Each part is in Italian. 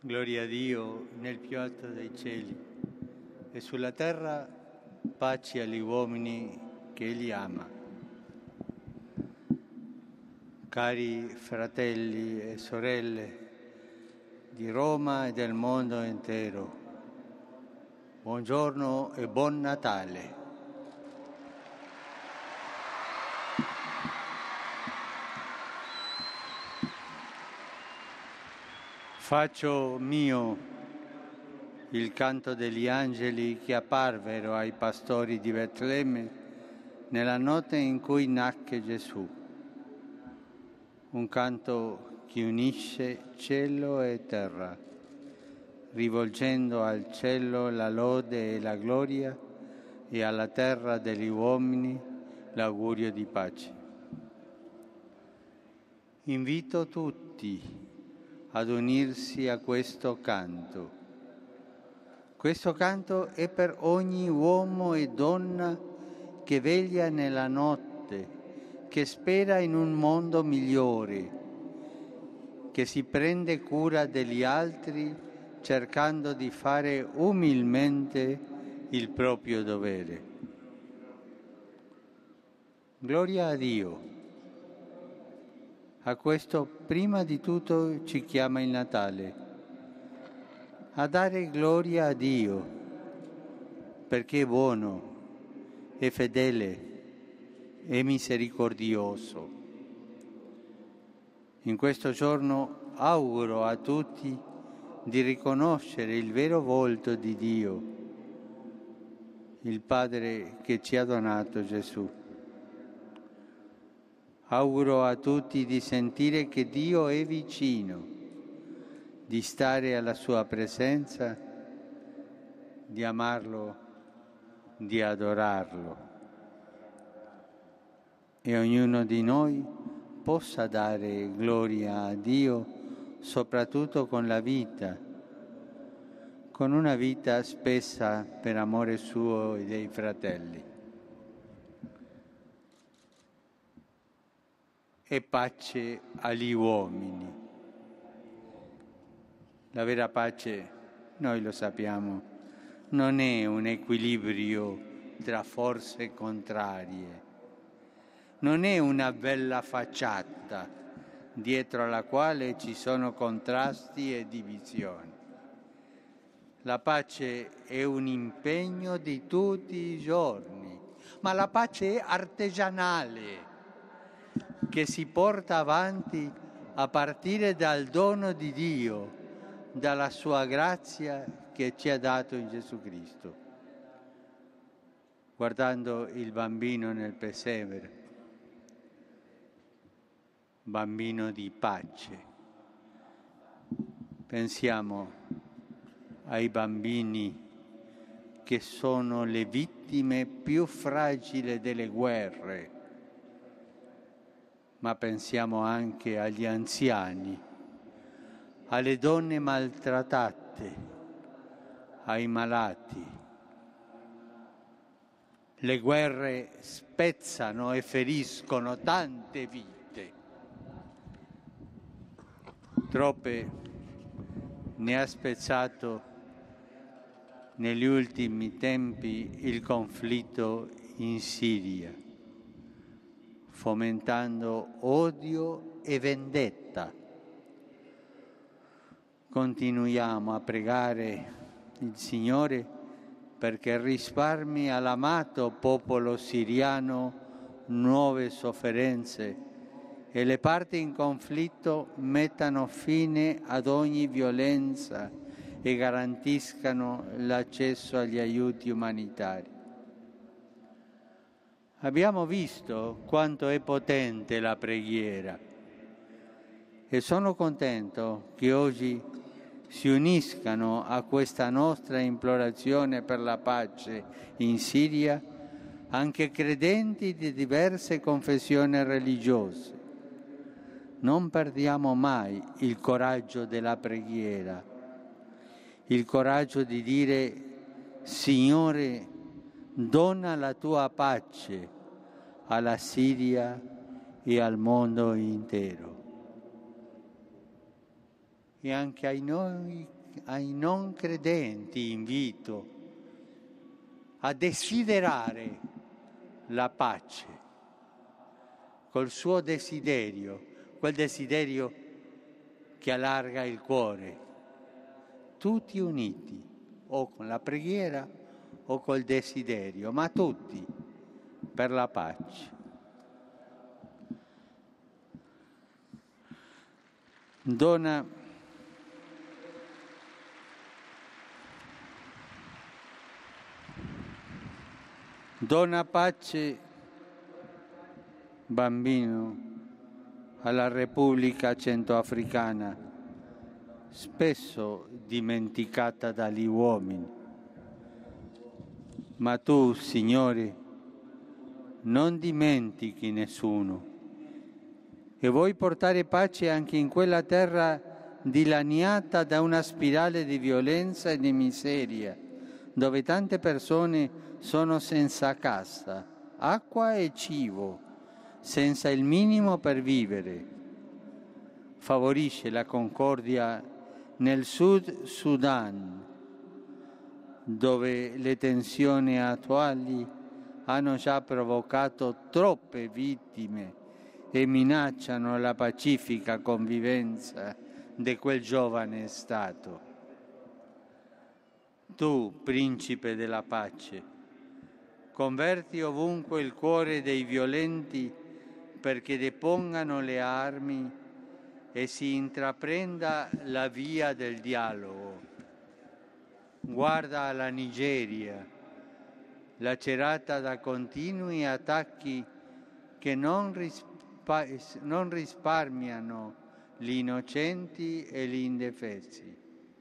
Gloria a Dio nel più alto dei cieli e sulla terra pace agli uomini che Egli ama. Cari fratelli e sorelle di Roma e del mondo intero, buongiorno e buon Natale. Faccio mio il canto degli angeli che apparvero ai pastori di Betlemme nella notte in cui nacque Gesù. Un canto che unisce cielo e terra, rivolgendo al cielo la lode e la gloria e alla terra degli uomini l'augurio di pace. Invito tutti ad unirsi a questo canto. Questo canto è per ogni uomo e donna che veglia nella notte, che spera in un mondo migliore, che si prende cura degli altri cercando di fare umilmente il proprio dovere. Gloria a Dio. A questo prima di tutto ci chiama il Natale, a dare gloria a Dio, perché è buono, è fedele, è misericordioso. In questo giorno auguro a tutti di riconoscere il vero volto di Dio, il Padre che ci ha donato Gesù. Auguro a tutti di sentire che Dio è vicino, di stare alla sua presenza, di amarlo, di adorarlo. E ognuno di noi possa dare gloria a Dio, soprattutto con la vita, con una vita spesa per amore suo e dei fratelli. E pace agli uomini. La vera pace, noi lo sappiamo, non è un equilibrio tra forze contrarie, non è una bella facciata dietro alla quale ci sono contrasti e divisioni. La pace è un impegno di tutti i giorni, ma la pace è artigianale, che si porta avanti a partire dal dono di Dio, dalla sua grazia che ci ha dato in Gesù Cristo. Guardando il bambino nel pesebre, bambino di pace, pensiamo ai bambini che sono le vittime più fragili delle guerre, ma pensiamo anche agli anziani, alle donne maltrattate, ai malati. Le guerre spezzano e feriscono tante vite. Troppe ne ha spezzato negli ultimi tempi il conflitto in Siria, fomentando odio e vendetta. Continuiamo a pregare il Signore perché risparmi all'amato popolo siriano nuove sofferenze e le parti in conflitto mettano fine ad ogni violenza e garantiscano l'accesso agli aiuti umanitari. Abbiamo visto quanto è potente la preghiera e sono contento che oggi si uniscano a questa nostra implorazione per la pace in Siria anche credenti di diverse confessioni religiose. Non perdiamo mai il coraggio della preghiera, il coraggio di dire: Signore, dona la tua pace alla Siria e al mondo intero. e anche ai non credenti invito a desiderare la pace col suo desiderio, quel desiderio che allarga il cuore, tutti uniti, o con la preghiera o col desiderio, ma tutti per la pace. Dona pace, bambino, alla Repubblica Centroafricana, spesso dimenticata dagli uomini. Ma tu, Signore, non dimentichi nessuno e vuoi portare pace anche in quella terra dilaniata da una spirale di violenza e di miseria, dove tante persone sono senza casa, acqua e cibo, senza il minimo per vivere. Favorisce la concordia nel Sud Sudan, dove le tensioni attuali hanno già provocato troppe vittime e minacciano la pacifica convivenza di quel giovane Stato. Tu, principe della pace, converti ovunque il cuore dei violenti perché depongano le armi e si intraprenda la via del dialogo. Guarda la Nigeria, lacerata da continui attacchi che non risparmiano gli innocenti e gli indifesi.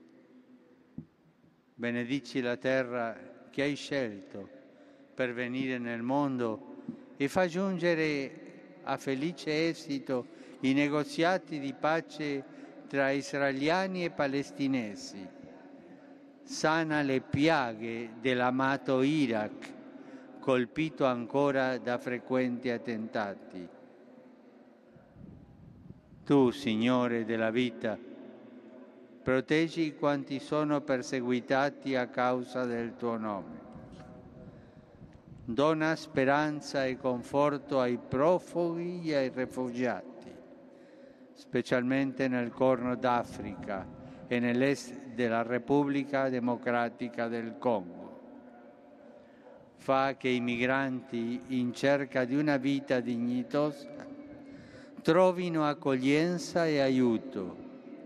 Benedici la terra che hai scelto per venire nel mondo e fa giungere a felice esito i negoziati di pace tra israeliani e palestinesi. Sana le piaghe dell'amato Iraq, colpito ancora da frequenti attentati. Tu, Signore della vita, proteggi quanti sono perseguitati a causa del tuo nome. Dona speranza e conforto ai profughi e ai rifugiati, specialmente nel Corno d'Africa e nell'est della Repubblica Democratica del Congo. Fa che i migranti in cerca di una vita dignitosa trovino accoglienza e aiuto.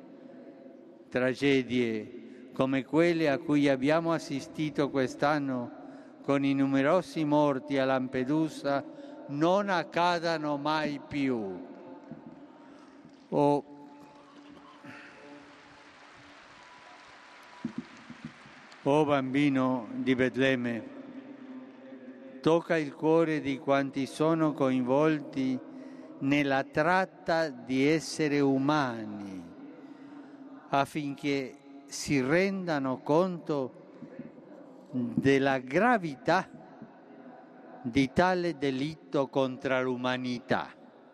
Tragedie come quelle a cui abbiamo assistito quest'anno con i numerosi morti a Lampedusa non accadano mai più. O bambino di Betlemme, tocca il cuore di quanti sono coinvolti nella tratta di esseri umani, affinché si rendano conto della gravità di tale delitto contro l'umanità.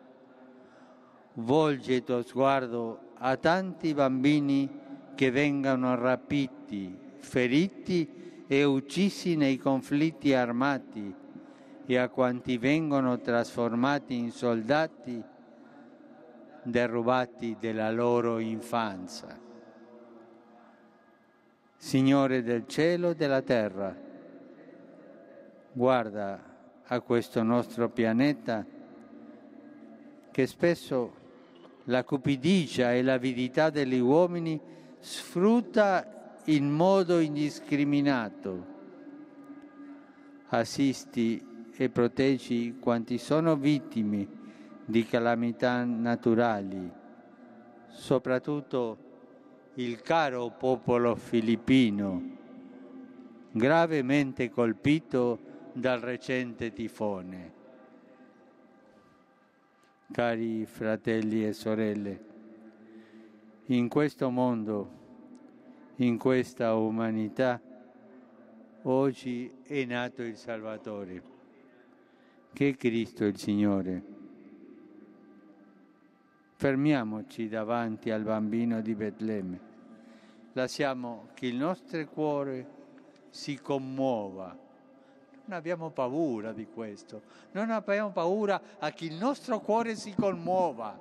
Volge il tuo sguardo a tanti bambini che vengono rapiti, feriti e uccisi nei conflitti armati e a quanti vengono trasformati in soldati derubati della loro infanzia. Signore del cielo e della terra, guarda a questo nostro pianeta che spesso la cupidigia e l'avidità degli uomini sfrutta in modo indiscriminato. Assisti e proteggi quanti sono vittime di calamità naturali, soprattutto il caro popolo filippino, gravemente colpito dal recente tifone. Cari fratelli e sorelle, in questo mondo, in questa umanità, oggi è nato il Salvatore, che è Cristo il Signore. Fermiamoci davanti al bambino di Betlemme. Lasciamo che il nostro cuore si commuova. Non abbiamo paura di questo. Non abbiamo paura a che il nostro cuore si commuova.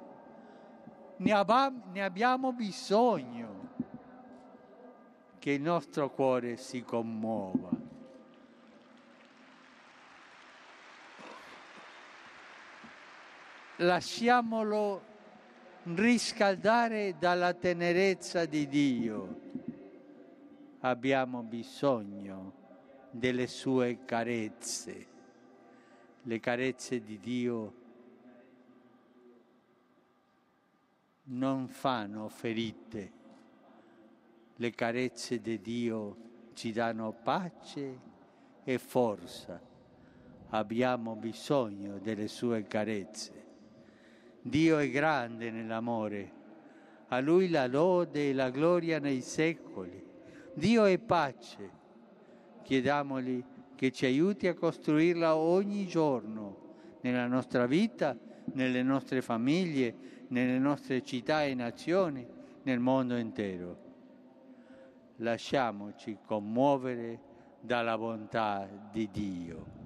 Ne abbiamo bisogno che il nostro cuore si commuova. Lasciamolo riscaldare dalla tenerezza di Dio. Abbiamo bisogno delle sue carezze. Le carezze di Dio non fanno ferite. Le carezze di Dio ci danno pace e forza. Abbiamo bisogno delle sue carezze. Dio è grande nell'amore, a Lui la lode e la gloria nei secoli. Dio è pace. Chiediamogli che ci aiuti a costruirla ogni giorno, nella nostra vita, nelle nostre famiglie, nelle nostre città e nazioni, nel mondo intero. Lasciamoci commuovere dalla bontà di Dio.